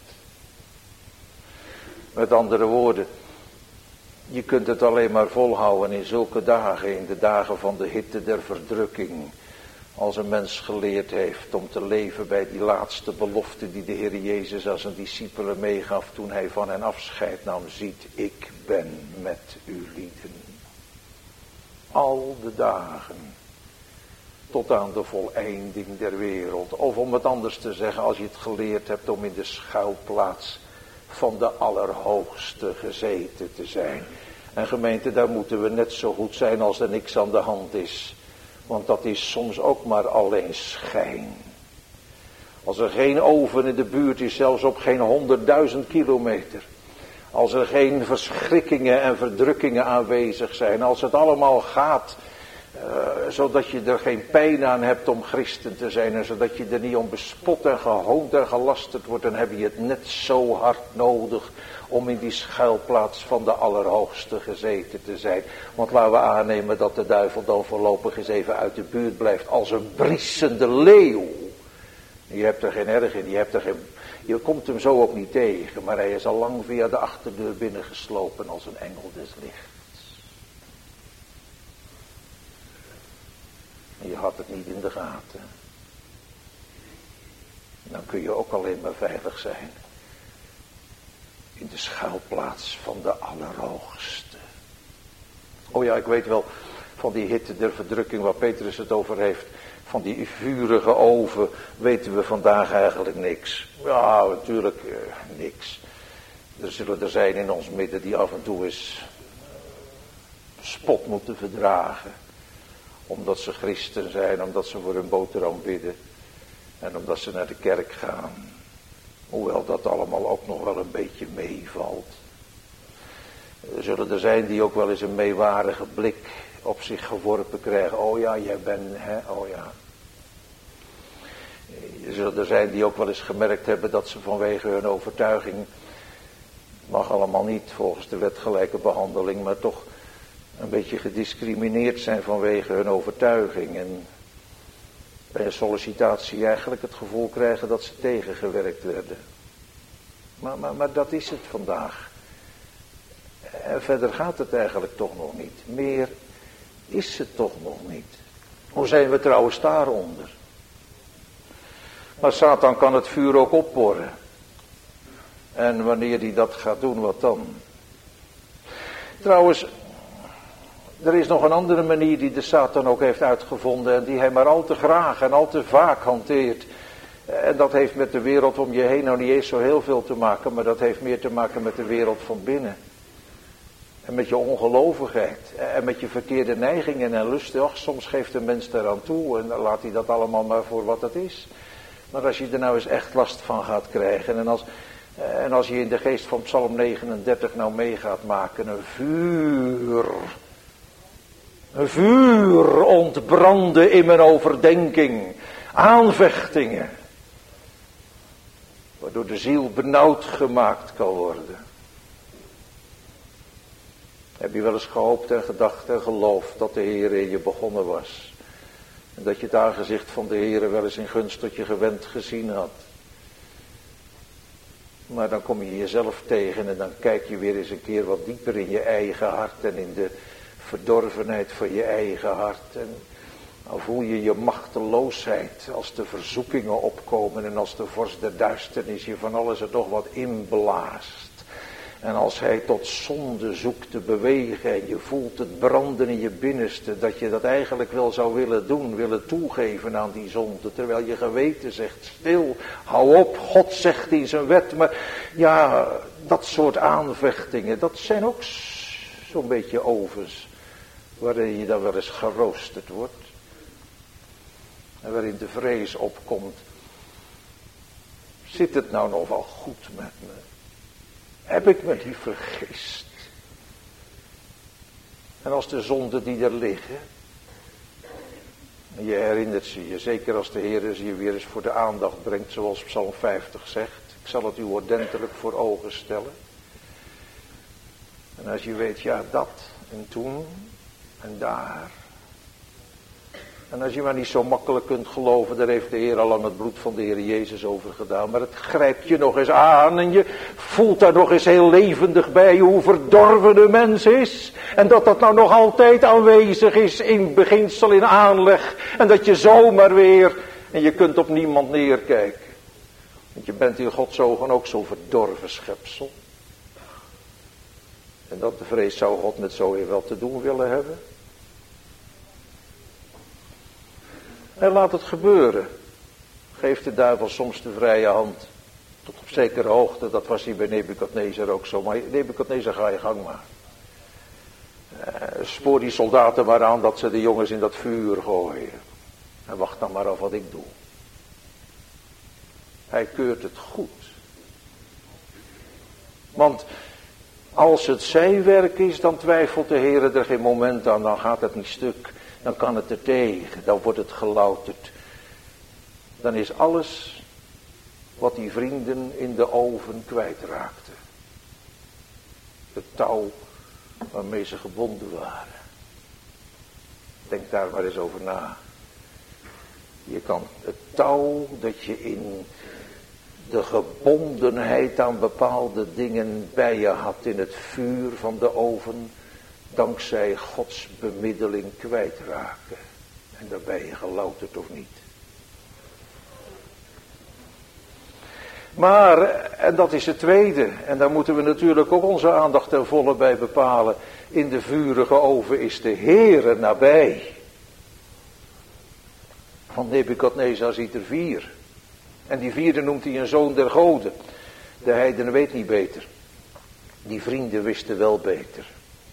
Met andere woorden, je kunt het alleen maar volhouden in zulke dagen, in de dagen van de hitte der verdrukking. Als een mens geleerd heeft om te leven bij die laatste belofte die de Heer Jezus aan zijn discipelen meegaf toen hij van hen afscheid nam. Ziet, ik ben met u lieden. Al de dagen. Tot aan de voleinding der wereld. Of om het anders te zeggen, als je het geleerd hebt om in de schuilplaats van de Allerhoogste gezeten te zijn. En gemeente, daar moeten we net zo goed zijn als er niks aan de hand is. Want dat is soms ook maar alleen schijn. Als er geen oven in de buurt is, zelfs op geen 100.000 kilometer. Als er geen verschrikkingen en verdrukkingen aanwezig zijn. Als het allemaal gaat Zodat je er geen pijn aan hebt om christen te zijn. En zodat je er niet om bespot en gehoond en gelasterd wordt. Dan heb je het net zo hard nodig om in die schuilplaats van de Allerhoogste gezeten te zijn. Want laten we aannemen dat de duivel dan voorlopig eens even uit de buurt blijft als een briesende leeuw. Je hebt er geen erg in, je komt hem zo ook niet tegen. Maar hij is al lang via de achterdeur binnengeslopen als een engel des lichts. En je had het niet in de gaten. Dan kun je ook alleen maar veilig zijn. In de schuilplaats van de Allerhoogste. Oh ja, ik weet wel van die hitte der verdrukking waar Petrus het over heeft. Van die vurige oven weten we vandaag eigenlijk niks. Ja, natuurlijk niks. Er zullen er zijn in ons midden die af en toe eens spot moeten verdragen. Omdat ze christen zijn, omdat ze voor hun boterham bidden. En omdat ze naar de kerk gaan. Hoewel dat allemaal ook nog wel een beetje meevalt. Er zullen er zijn die ook wel eens een meewarige blik op zich geworpen krijgen. Oh ja, jij bent, hè, oh ja. Er zullen er zijn die ook wel eens gemerkt hebben dat ze vanwege hun overtuiging, mag allemaal niet volgens de wet gelijke behandeling, maar toch een beetje gediscrimineerd zijn vanwege hun overtuiging. En bij een sollicitatie eigenlijk het gevoel krijgen dat ze tegengewerkt werden. Maar dat is het vandaag. En verder gaat het eigenlijk toch nog niet. Meer is het toch nog niet. Hoe zijn we trouwens daaronder? Maar Satan kan het vuur ook opporren. En wanneer hij dat gaat doen, wat dan? Trouwens, er is nog een andere manier die de Satan ook heeft uitgevonden. En die hij maar al te graag en al te vaak hanteert. En dat heeft met de wereld om je heen nou niet eens zo heel veel te maken. Maar dat heeft meer te maken met de wereld van binnen. En met je ongelovigheid. En met je verkeerde neigingen en lusten. Och, soms geeft een mens daaraan toe. En dan laat hij dat allemaal maar voor wat het is. Maar als je er nou eens echt last van gaat krijgen. En als je in de geest van Psalm 39 nou mee gaat maken. Een vuur ontbranden in mijn overdenking. Aanvechtingen. Waardoor de ziel benauwd gemaakt kan worden. Heb je wel eens gehoopt en gedacht en geloofd dat de Heer in je begonnen was. En dat je het aangezicht van de Heer wel eens in gunst tot je gewend gezien had. Maar dan kom je jezelf tegen en dan kijk je weer eens een keer wat dieper in je eigen hart. En in de verdorvenheid van je eigen hart. En dan voel je je machteloosheid als de verzoekingen opkomen. En als de vorst der duisternis je van alles en nog wat inblaast. En als hij tot zonde zoekt te bewegen en je voelt het branden in je binnenste, dat je dat eigenlijk wel zou willen doen, willen toegeven aan die zonde. Terwijl je geweten zegt, stil, hou op, God zegt in zijn wet. Maar ja, dat soort aanvechtingen, dat zijn ook zo'n beetje ovens, waarin je dan wel eens geroosterd wordt. En waarin de vrees opkomt, zit het nou nog wel goed met me? Heb ik me niet vergist? En als de zonden die er liggen, en je herinnert ze je, zeker als de Heer ze je weer eens voor de aandacht brengt, zoals Psalm 50 zegt, ik zal het u ordentelijk voor ogen stellen. En als je weet, ja dat, en toen, en daar. En als je maar niet zo makkelijk kunt geloven, daar heeft de Heer al lang het bloed van de Heer Jezus over gedaan. Maar het grijpt je nog eens aan en je voelt daar nog eens heel levendig bij hoe verdorven de mens is. En dat dat nou nog altijd aanwezig is in beginsel, in aanleg. En dat je zomaar weer, en je kunt op niemand neerkijken. Want je bent in Gods ogen ook zo'n verdorven schepsel. En dat de vrees zou God met zo weer wel te doen willen hebben. En laat het gebeuren. Geef de duivel soms de vrije hand. Tot op zekere hoogte, dat was hier bij Nebukadnezar ook zo. Maar Nebukadnezar, ga je gang maar. Spoor die soldaten maar aan dat ze de jongens in dat vuur gooien. En wacht dan maar af wat ik doe. Hij keurt het goed. Want als het zijn werk is, dan twijfelt de Heer er geen moment aan. Dan gaat het niet stuk. Dan kan het er tegen, dan wordt het gelouterd. Dan is alles wat die vrienden in de oven kwijtraakten. Het touw waarmee ze gebonden waren. Denk daar maar eens over na. Je kan het touw dat je in de gebondenheid aan bepaalde dingen bij je had in het vuur van de oven, dankzij Gods bemiddeling kwijtraken. En daar ben je gelouterd of niet. Maar, en dat is het tweede, en daar moeten we natuurlijk ook onze aandacht ten volle bij bepalen. In de vurige oven is de Heere nabij. Want Nebukadnezar ziet er 4. En die 4e noemt hij een zoon der goden. De heidenen weet niet beter. Die vrienden wisten wel beter.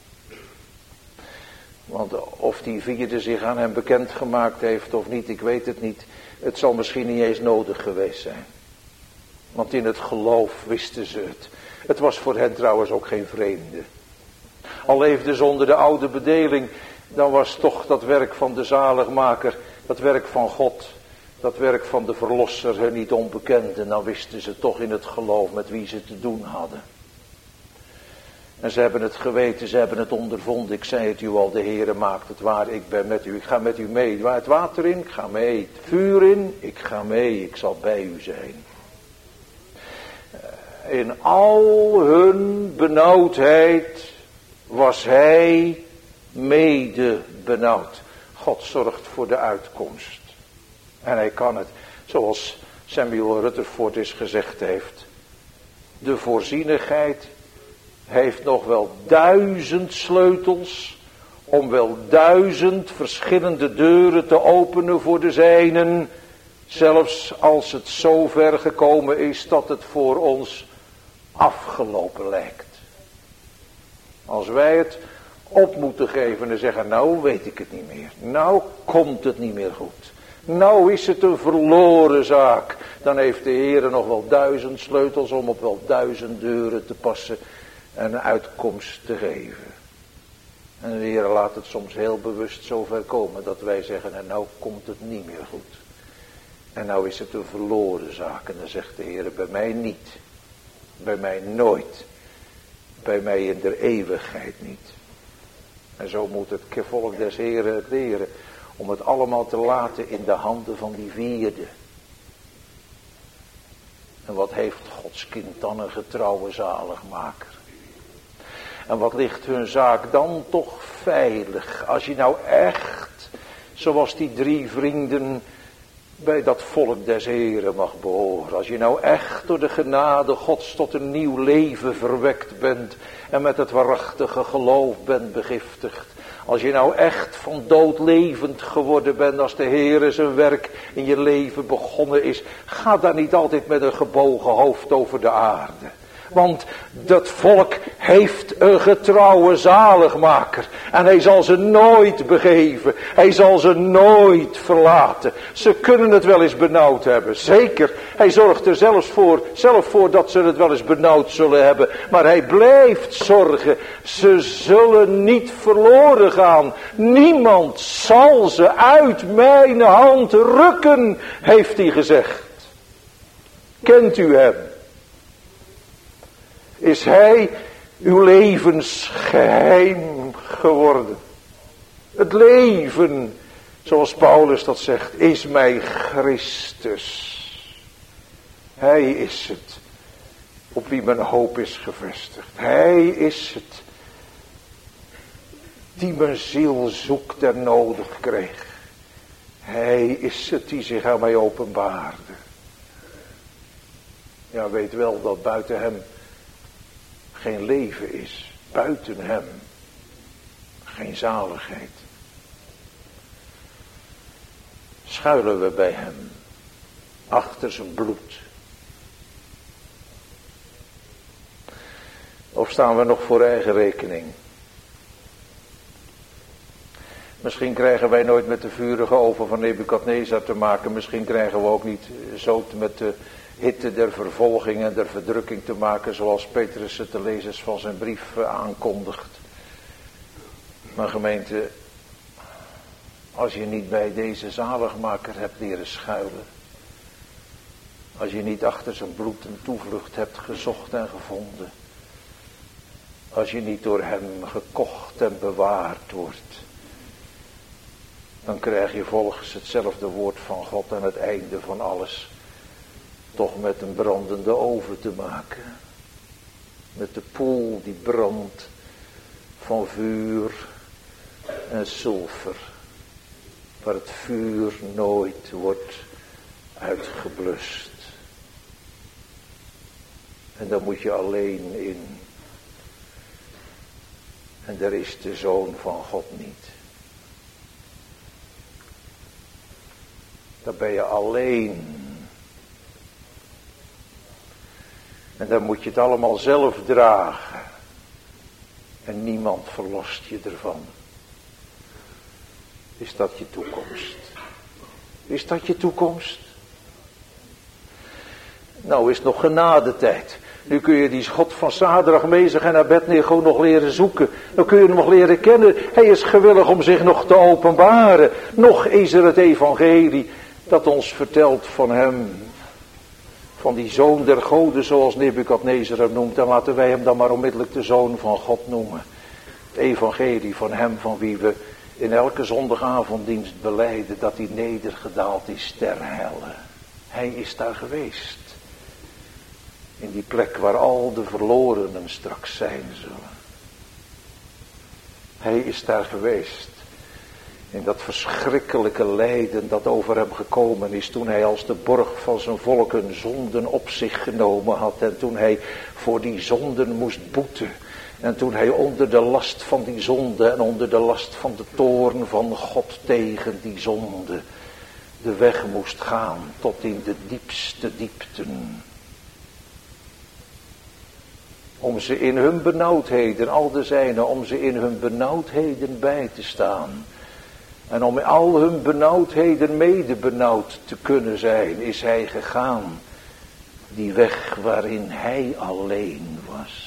Want of die 4e zich aan hem bekendgemaakt heeft of niet, ik weet het niet. Het zal misschien niet eens nodig geweest zijn. Want in het geloof wisten ze het. Het was voor hen trouwens ook geen vreemde. Al leefden ze onder de oude bedeling, dan was toch dat werk van de zaligmaker, dat werk van God, dat werk van de verlosser hun niet onbekend. En dan wisten ze toch in het geloof met wie ze te doen hadden. En ze hebben het geweten, ze hebben het ondervonden. Ik zei het u al, de Heere maakt het waar. Ik ben met u, ik ga met u mee. Waar het water in, ik ga mee. Het vuur in, ik ga mee. Ik zal bij u zijn. In al hun benauwdheid was hij mede benauwd. God zorgt voor de uitkomst. En hij kan het, zoals Samuel Rutherford eens gezegd heeft. De voorzienigheid heeft nog wel 1000 sleutels om wel 1000 verschillende deuren te openen voor de zijnen. Zelfs als het zo ver gekomen is dat het voor ons afgelopen lijkt. Als wij het op moeten geven en zeggen, nou weet ik het niet meer. Nou komt het niet meer goed. Nou is het een verloren zaak. Dan heeft de Heer nog wel 1000 sleutels om op wel 1000 deuren te passen en een uitkomst te geven. En de Heer laat het soms heel bewust zo ver komen dat wij zeggen, en nou komt het niet meer goed. En nou is het een verloren zaak. En dan zegt de Heer, bij mij niet. Bij mij nooit. Bij mij in der eeuwigheid niet. En zo moet het volk des Heren het leren. Om het allemaal te laten in de handen van die 4e. En wat heeft Gods kind dan een getrouwe zaligmaker. En wat ligt hun zaak dan toch veilig. Als je nou echt, zoals die 3 vrienden, bij dat volk des Heren mag behoren. Als je nou echt door de genade Gods tot een nieuw leven verwekt bent. En met het waarachtige geloof bent begiftigd. Als je nou echt van dood levend geworden bent. Als de Heere zijn werk in je leven begonnen is. Ga dan niet altijd met een gebogen hoofd over de aarde. Want dat volk heeft een getrouwe zaligmaker. En hij zal ze nooit begeven. Hij zal ze nooit verlaten. Ze kunnen het wel eens benauwd hebben. Zeker. Hij zorgt er zelf voor dat ze het wel eens benauwd zullen hebben. Maar hij blijft zorgen. Ze zullen niet verloren gaan. Niemand zal ze uit mijn hand rukken, heeft hij gezegd. Kent u hem? Is hij uw levensgeheim geworden? Het leven, zoals Paulus dat zegt, is mij Christus. Hij is het op wie mijn hoop is gevestigd. Hij is het die mijn ziel zoekt en nodig kreeg. Hij is het die zich aan mij openbaarde. Ja, weet wel dat buiten hem geen leven is. Buiten hem geen zaligheid. Schuilen we bij hem achter zijn bloed? Of staan we nog voor eigen rekening? Misschien krijgen wij nooit met de vurige oven van Nebukadnezar te maken. Misschien krijgen we ook niet zo met de hitte der vervolging en der verdrukking te maken, zoals Petrus het de lezers van zijn brief aankondigt. Maar gemeente, Als je niet bij deze zaligmaker hebt leren schuilen. Als je niet achter zijn bloed een toevlucht hebt gezocht en gevonden. Als je niet door hem gekocht en bewaard wordt. Dan krijg je volgens hetzelfde woord van God aan het einde van alles toch met een brandende oven te maken. Met de poel die brandt van vuur en sulfer. Waar het vuur nooit wordt uitgeblust. En daar moet je alleen in. En daar is de Zoon van God niet. Daar ben je alleen. En dan moet je het allemaal zelf dragen. En niemand verlost je ervan. Is dat je toekomst? Is dat je toekomst? Nou is het nog genadetijd. Nu kun je die God van Sadrach, Mesach en Abednego nog leren zoeken. Dan kun je hem nog leren kennen. Hij is gewillig om zich nog te openbaren. Nog is er het evangelie dat ons vertelt van hem. Van die zoon der goden zoals Nebukadnezar hem noemt. En laten wij hem dan maar onmiddellijk de zoon van God noemen. Het evangelie van hem van wie we in elke zondagavonddienst belijden dat hij nedergedaald is ter helle. Hij is daar geweest. In die plek waar al de verlorenen straks zijn zullen. Hij is daar geweest. In dat verschrikkelijke lijden dat over hem gekomen is. Toen hij als de borg van zijn volk hun zonden op zich genomen had. En toen hij voor die zonden moest boeten. En toen hij onder de last van die zonde en onder de last van de toorn van God tegen die zonde de weg moest gaan tot in de diepste diepten. Om ze in hun benauwdheden, al de zijnen, om ze in hun benauwdheden bij te staan. En om al hun benauwdheden mede benauwd te kunnen zijn, is hij gegaan. Die weg waarin hij alleen was.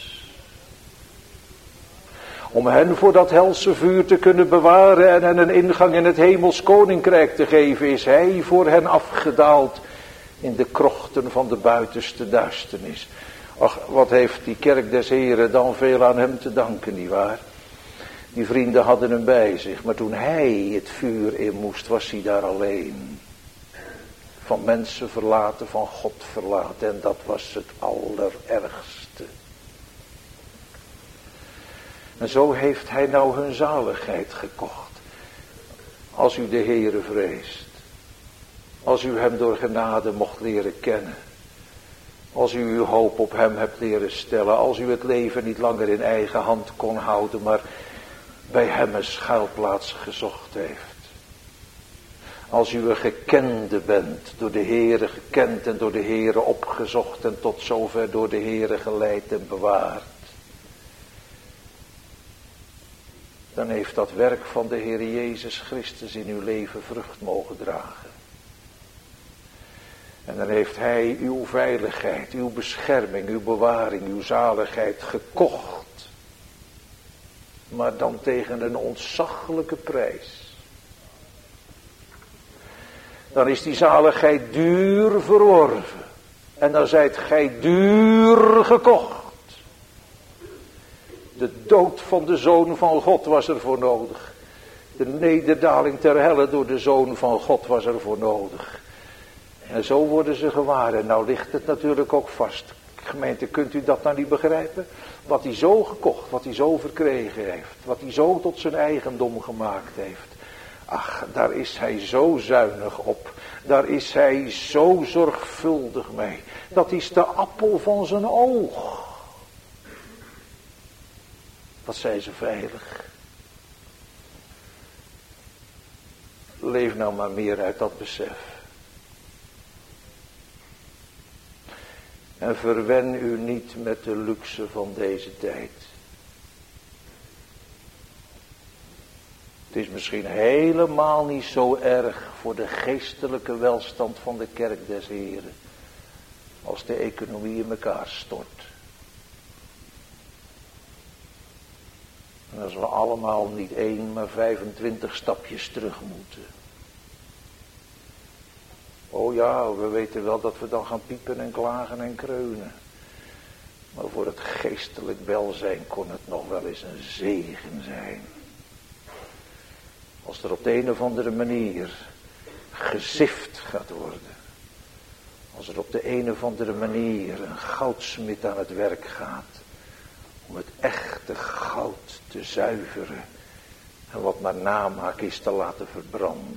Om hen voor dat helse vuur te kunnen bewaren en hen een ingang in het hemels koninkrijk te geven, is hij voor hen afgedaald in de krochten van de buitenste duisternis. Ach, wat heeft die kerk des Heren dan veel aan hem te danken, nietwaar? Die vrienden hadden hem bij zich, maar toen hij het vuur in moest, was hij daar alleen. Van mensen verlaten, van God verlaten, en dat was het allerergste. En zo heeft hij nou hun zaligheid gekocht. Als u de Heere vreest. Als u hem door genade mocht leren kennen. Als u uw hoop op hem hebt leren stellen. Als u het leven niet langer in eigen hand kon houden, maar bij hem een schuilplaats gezocht heeft. Als u een gekende bent, door de Heere gekend en door de Heere opgezocht en tot zover door de Heere geleid en bewaard. Dan heeft dat werk van de Heer Jezus Christus in uw leven vrucht mogen dragen. En dan heeft hij uw veiligheid, uw bescherming, uw bewaring, uw zaligheid gekocht. Maar dan tegen een ontzaglijke prijs. Dan is die zaligheid duur verworven. En dan zijt gij duur gekocht. De dood van de Zoon van God was er voor nodig. De nederdaling ter helle door de Zoon van God was er voor nodig. En zo worden ze gewaar. En nou ligt het natuurlijk ook vast. Gemeente, kunt u dat nou niet begrijpen? Wat hij zo gekocht, wat hij zo verkregen heeft. Wat hij zo tot zijn eigendom gemaakt heeft. Ach, daar is hij zo zuinig op. Daar is hij zo zorgvuldig mee. Dat is de appel van zijn oog. Wat zijn ze veilig. Leef nou maar meer uit dat besef. En verwen u niet met de luxe van deze tijd. Het is misschien helemaal niet zo erg voor de geestelijke welstand van de kerk des Heren. Als de economie in elkaar stort. En als we allemaal niet 1, maar 25 stapjes terug moeten. Oh ja, we weten wel dat we dan gaan piepen en klagen en kreunen. Maar voor het geestelijk welzijn kon het nog wel eens een zegen zijn. Als er op de een of andere manier gezift gaat worden. Als er op de een of andere manier een goudsmid aan het werk gaat. Om het echte goud te zuiveren. En wat maar namaak is te laten verbranden.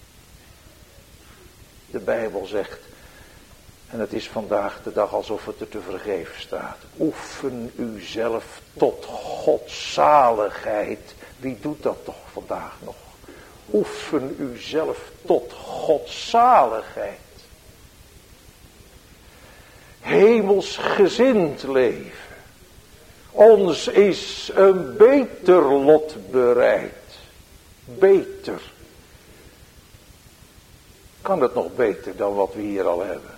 De Bijbel zegt. En het is vandaag de dag alsof het er te vergeef staat. Oefen uzelf tot godzaligheid. Wie doet dat toch vandaag nog? Oefen uzelf tot godzaligheid. Hemelsgezind leven. Ons is een beter lot bereid. Beter. Kan het nog beter dan wat we hier al hebben?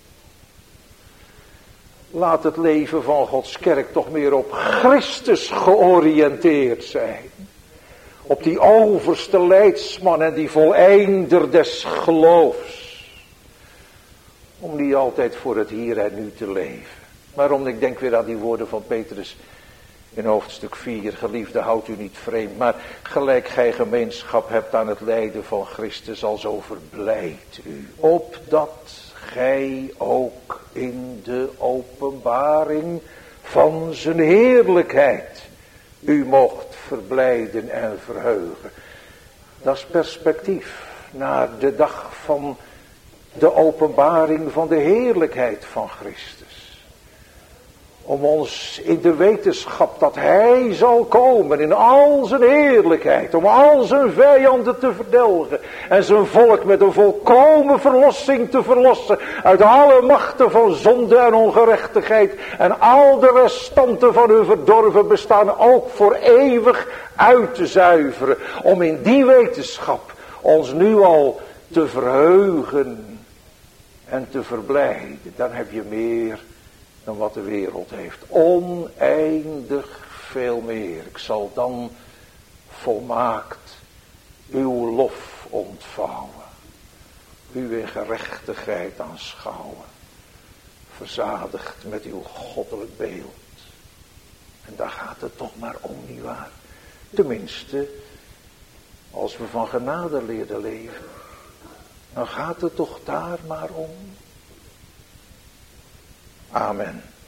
Laat het leven van Gods kerk toch meer op Christus georiënteerd zijn. Op die overste leidsman en die voleinder des geloofs. Om niet altijd voor het hier en nu te leven. Maar ik denk weer aan die woorden van Petrus in hoofdstuk 4. Geliefde, houdt u niet vreemd. Maar gelijk gij gemeenschap hebt aan het lijden van Christus, alzo verblijdt u. Opdat gij ook in de openbaring van zijn heerlijkheid u mocht verblijden en verheugen. Dat is perspectief naar de dag van de openbaring van de heerlijkheid van Christus. Om ons in de wetenschap dat hij zal komen in al zijn heerlijkheid. Om al zijn vijanden te verdelgen. En zijn volk met een volkomen verlossing te verlossen. Uit alle machten van zonde en ongerechtigheid. En al de restanten van hun verdorven bestaan ook voor eeuwig uit te zuiveren. Om in die wetenschap ons nu al te verheugen. En te verblijden. Dan heb je meer dan wat de wereld heeft. Oneindig veel meer. Ik zal dan volmaakt uw lof ontvouwen. U in gerechtigheid aanschouwen. Verzadigd met uw goddelijk beeld. En daar gaat het toch maar om, nietwaar? Tenminste, als we van genade leerden leven. Dan gaat het toch daar maar om. Amen.